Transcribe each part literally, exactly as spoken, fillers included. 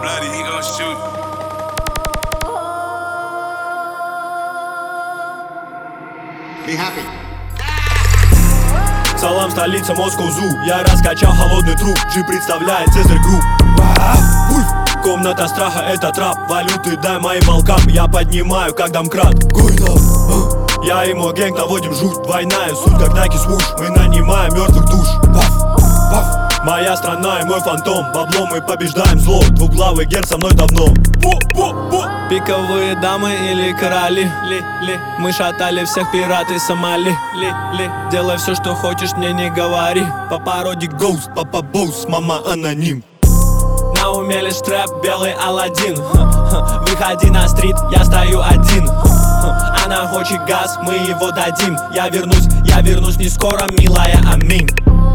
bloody, he gon' shoot. Be happy. Салам, столица Москва-Зу. Я раскачал холодный труп. Джи представляет Цезарь Групп. Комната страха, это трап. Валюты дай моим волкам. Я поднимаю, как домкрат. Я и мой гэнг наводим жуть. Двойная суть, как Nike свуш. Мы нанимаем мертвых душ. Моя страна и мой фантом. Бабло мы побеждаем зло. Двуглавый герб со мной давно. Пиковые дамы или короли ли, ли. Мы шатали всех пират и Сомали ли, ли. Делай все, что хочешь, мне не говори. По породе Ghost, папа Боус, мама аноним. На уме лишь трэп, белый Аладдин. Выходи на стрит, я стою один. Она хочет газ, мы его дадим. Я вернусь, я вернусь не скоро, милая, аминь.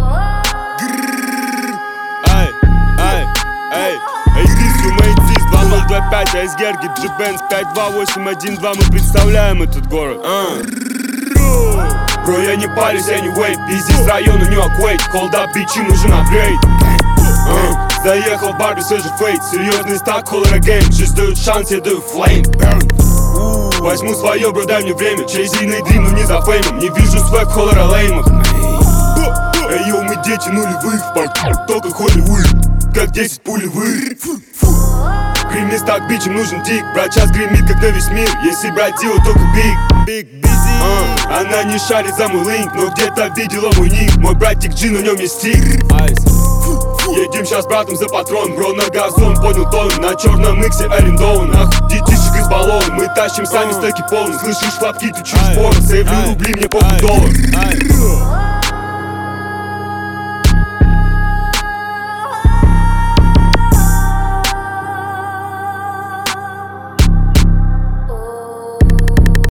Ай, ай, ай, эй, здесь юмейдзис, два ноль два пять, айсгерги, джи-бенз, пять два восемь один два, мы представляем этот город. а. Бро, я не парюсь, я не вейп, пиздец района Нью-Йорк, холда, бичи, нужен апгрейд. а. Заехал в бар, все же фейк, серьезный стак, холора гейм, жизнь дают шанс, я даю флейм. Возьму свое, бро, дай мне время, чейзиный дрим, но не за феймом, не вижу свэк, холора леймов. Эй, йоу, мы дети нулевых, парк, только Холливуд, как десять пулевых. Грим не стак, бичем нужен дик, брат час гремит, как на весь мир, если брать дело, только биг. Биг бизи. uh, Она не шарит за мой линк, но где-то видела мой ник, мой братик Джи, на нем есть стик. Едем щас братом за патрон, бро, на газон, понял тон, на черном иксе арендован. Нахуй детишек из баллона, мы тащим сами стеки полный, слышишь хлопки, ты чуть спорно, сейвлю рубли, мне похуй доллар.